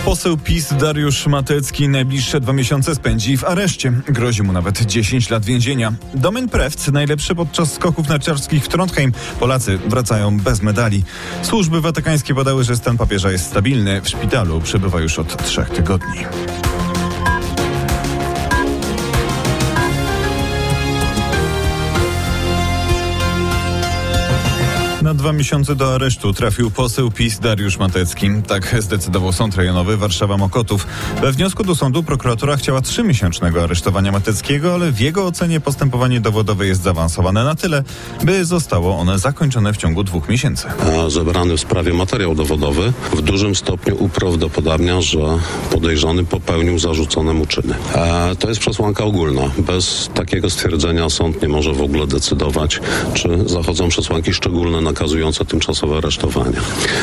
Poseł PiS Dariusz Matecki najbliższe 2 miesiące spędzi w areszcie. Grozi mu nawet 10 lat więzienia. Domen Prewc najlepszy podczas skoków narciarskich w Trondheim. Polacy wracają bez medali. Służby watykańskie podały, że stan papieża jest stabilny. W szpitalu przebywa już od 3 tygodni. Na 2 miesiące do aresztu trafił poseł PiS Dariusz Matecki. Tak zdecydował Sąd Rejonowy Warszawa-Mokotów. We wniosku do sądu prokuratura chciała 3-miesięcznego aresztowania Mateckiego, ale w jego ocenie postępowanie dowodowe jest zaawansowane na tyle, by zostało one zakończone w ciągu 2 miesięcy. Zebrany w sprawie materiał dowodowy w dużym stopniu uprawdopodobnia, że podejrzany popełnił zarzucone mu czyny. To jest przesłanka ogólna. Bez takiego stwierdzenia sąd nie może w ogóle decydować, czy zachodzą przesłanki szczególne nakazujące tymczasowe aresztowanie.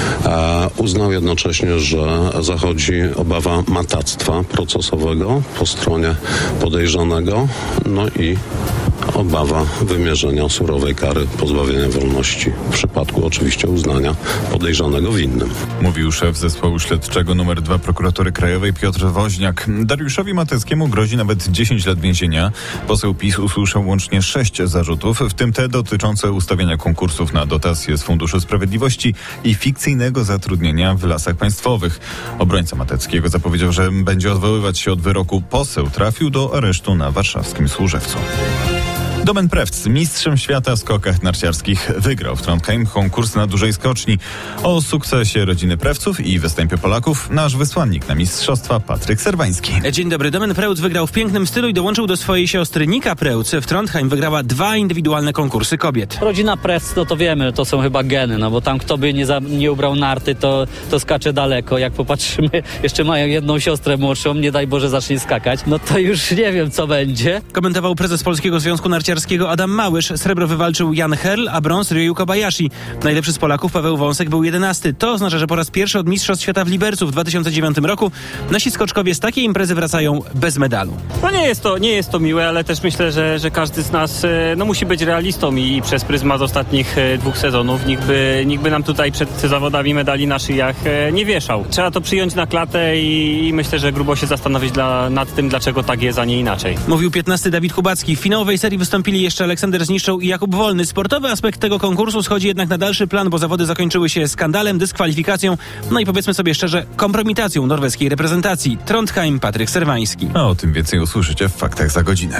Uznał jednocześnie, że zachodzi obawa matactwa procesowego po stronie podejrzanego, no i obawa wymierzenia surowej kary pozbawienia wolności w przypadku oczywiście uznania podejrzanego winnym. Mówił szef zespołu śledczego nr 2 Prokuratury Krajowej Piotr Woźniak. Dariuszowi Mateckiemu grozi nawet 10 lat więzienia. Poseł PiS usłyszał łącznie 6 zarzutów, w tym te dotyczące ustawienia konkursów na dotacje z Funduszu Sprawiedliwości i fikcyjnego zatrudnienia w Lasach Państwowych. Obrońca Mateckiego zapowiedział, że będzie odwoływać się od wyroku. Poseł trafił do aresztu na warszawskim Służewcu. Domen Prewc, mistrzem świata w skokach narciarskich, wygrał w Trondheim konkurs na dużej skoczni. O sukcesie rodziny Prewców i występie Polaków nasz wysłannik na mistrzostwa Patryk Serwański. Dzień dobry. Domen Prewc wygrał w pięknym stylu i dołączył do swojej siostry Nika Prewc. W Trondheim wygrała 2 indywidualne konkursy kobiet. Rodzina Prewc, no to wiemy, to są chyba geny, bo tam kto by nie ubrał narty, to skacze daleko. Jak popatrzymy, jeszcze mają jedną siostrę młodszą, nie daj Boże zacznie skakać, no to już nie wiem co będzie. Komentował prezes Polskiego Związku Narciarskiego Adam Małysz. Srebro wywalczył Jan Herl, a brąz Ryu Kobayashi. Najlepszy z Polaków Paweł Wąsek był 11. To oznacza, że po raz pierwszy od Mistrzostw Świata w Libercu w 2009 roku nasi skoczkowie z takiej imprezy wracają bez medalu. No nie jest to miłe, ale też myślę, że każdy z nas musi być realistą i przez pryzmat ostatnich 2 sezonów nikt by nam tutaj przed zawodami medali na szyjach nie wieszał. Trzeba to przyjąć na klatę i myślę, że grubo się zastanowić nad tym, dlaczego tak jest, a nie inaczej. Mówił 15. Dawid Kubacki. W finałowej serii wystąpili jeszcze Aleksander Zniszczał i Jakub Wolny. Sportowy aspekt tego konkursu schodzi jednak na dalszy plan, bo zawody zakończyły się skandalem, dyskwalifikacją, no i powiedzmy sobie szczerze, kompromitacją norweskiej reprezentacji. Trondheim, Patryk Serwański. A o tym więcej usłyszycie w Faktach za godzinę.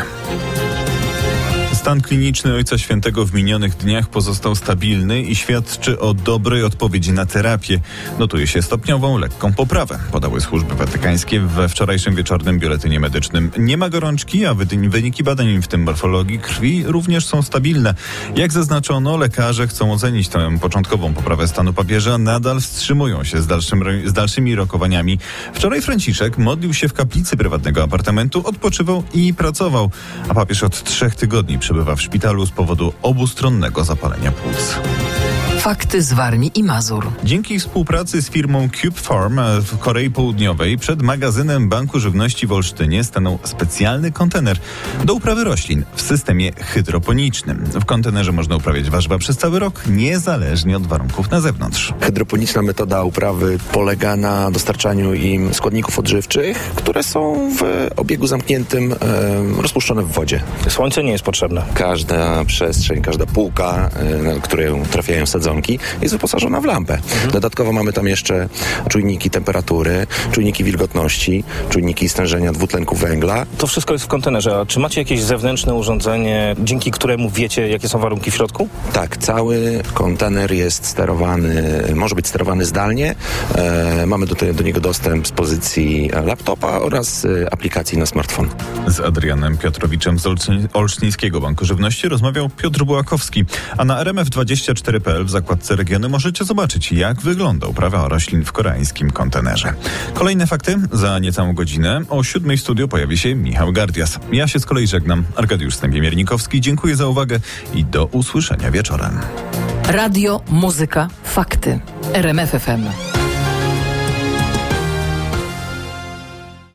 Stan kliniczny Ojca Świętego w minionych dniach pozostał stabilny i świadczy o dobrej odpowiedzi na terapię. Notuje się stopniową, lekką poprawę, podały służby watykańskie we wczorajszym wieczornym biuletynie medycznym. Nie ma gorączki, a wyniki badań, w tym morfologii krwi, również są stabilne. Jak zaznaczono, lekarze chcą ocenić tę początkową poprawę stanu papieża, nadal wstrzymują się z dalszymi rokowaniami. Wczoraj Franciszek modlił się w kaplicy prywatnego apartamentu, odpoczywał i pracował, a papież od 3 tygodni przebywa w szpitalu z powodu obustronnego zapalenia płuc. Fakty z Warmii i Mazur. Dzięki współpracy z firmą Cube Farm w Korei Południowej przed magazynem Banku Żywności w Olsztynie stanął specjalny kontener do uprawy roślin w systemie hydroponicznym. W kontenerze można uprawiać warzywa przez cały rok, niezależnie od warunków na zewnątrz. Hydroponiczna metoda uprawy polega na dostarczaniu im składników odżywczych, które są w obiegu zamkniętym, rozpuszczone w wodzie. Słońce nie jest potrzebne. Każda przestrzeń, każda półka, na którą trafiają sadzonki, jest wyposażona w lampę. Dodatkowo mamy tam jeszcze czujniki temperatury, czujniki wilgotności, czujniki stężenia dwutlenku węgla. To wszystko jest w kontenerze. A czy macie jakieś zewnętrzne urządzenie, dzięki któremu wiecie, jakie są warunki w środku? Tak, cały kontener jest sterowany, może być sterowany zdalnie. Mamy do niego dostęp z pozycji laptopa oraz aplikacji na smartfon. Z Adrianem Piotrowiczem z Olsztyńskiego Banku Żywności rozmawiał Piotr Bułakowski, a na RMF24.pl w zakładce regiony możecie zobaczyć, jak wygląda uprawa roślin w koreańskim kontenerze. Kolejne fakty za niecałą godzinę. O 7:00 w studiu pojawi się Michał Gardias. Ja się z kolei żegnam. Arkadiusz Stępień-Miernikowski. Dziękuję za uwagę i do usłyszenia wieczorem. Radio, muzyka, fakty. RMF FM.